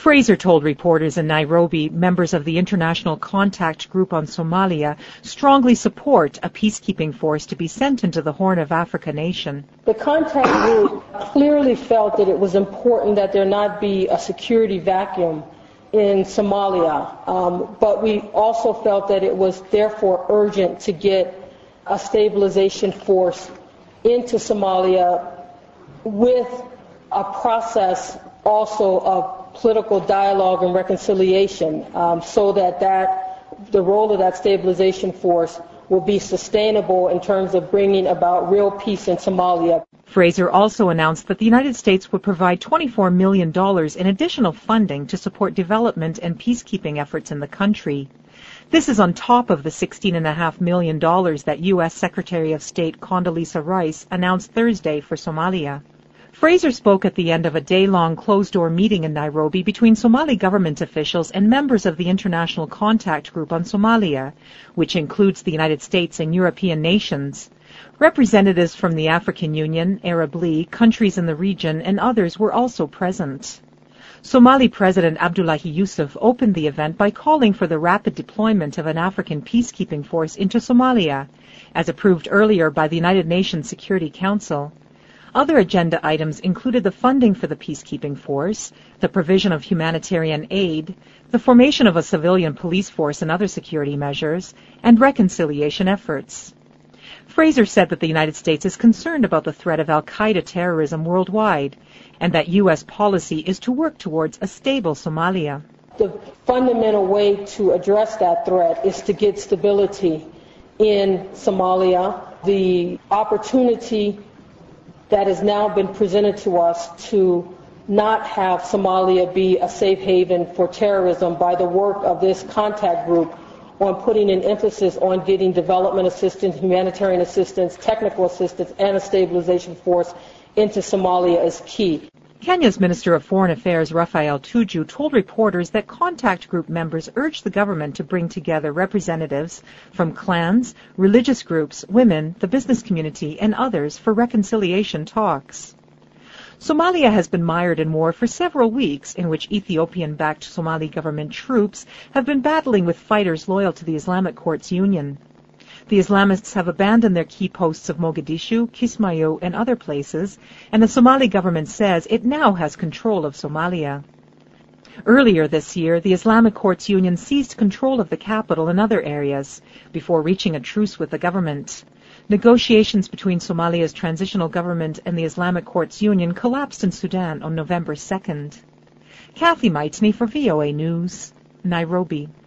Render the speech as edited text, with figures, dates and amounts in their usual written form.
Fraser told reporters in Nairobi members of the International Contact Group on Somalia strongly support a peacekeeping force to be sent into the Horn of Africa nation. The contact group clearly felt that it was important that there not be a security vacuum in Somalia, but we also felt that it was therefore urgent to get a stabilization force into Somalia with a process also of political dialogue and reconciliation, so that the role of that stabilization force will be sustainable in terms of bringing about real peace in Somalia. Fraser also announced that the United States would provide $24 million in additional funding to support development and peacekeeping efforts in the country. This is on top of the $16.5 million that U.S. Secretary of State Condoleezza Rice announced Thursday for Somalia. Fraser spoke at the end of a day-long closed-door meeting in Nairobi between Somali government officials and members of the International Contact Group on Somalia, which includes the United States and European nations. Representatives from the African Union, Arab League, countries in the region, and others were also present. Somali President Abdullahi Yusuf opened the event by calling for the rapid deployment of an African peacekeeping force into Somalia, as approved earlier by the United Nations Security Council. Other agenda items included the funding for the peacekeeping force, the provision of humanitarian aid, the formation of a civilian police force and other security measures, and reconciliation efforts. Fraser said that the United States is concerned about the threat of al-Qaeda terrorism worldwide, and that U.S. policy is to work towards a stable Somalia. The fundamental way to address that threat is to get stability in Somalia. The opportunity that has now been presented to us to not have Somalia be a safe haven for terrorism by the work of this contact group on putting an emphasis on getting development assistance, humanitarian assistance, technical assistance, and a stabilization force into Somalia is key. Kenya's Minister of Foreign Affairs, Raphael Tuju, told reporters that contact group members urged the government to bring together representatives from clans, religious groups, women, the business community, and others for reconciliation talks. Somalia has been mired in war for several weeks, in which Ethiopian-backed Somali government troops have been battling with fighters loyal to the Islamic Courts Union. The Islamists have abandoned their key posts of Mogadishu, Kismayo, and other places, and the Somali government says it now has control of Somalia. Earlier this year, the Islamic Courts Union seized control of the capital and other areas before reaching a truce with the government. Negotiations between Somalia's transitional government and the Islamic Courts Union collapsed in Sudan on November 2nd. Kathy Meitzny for VOA News, Nairobi.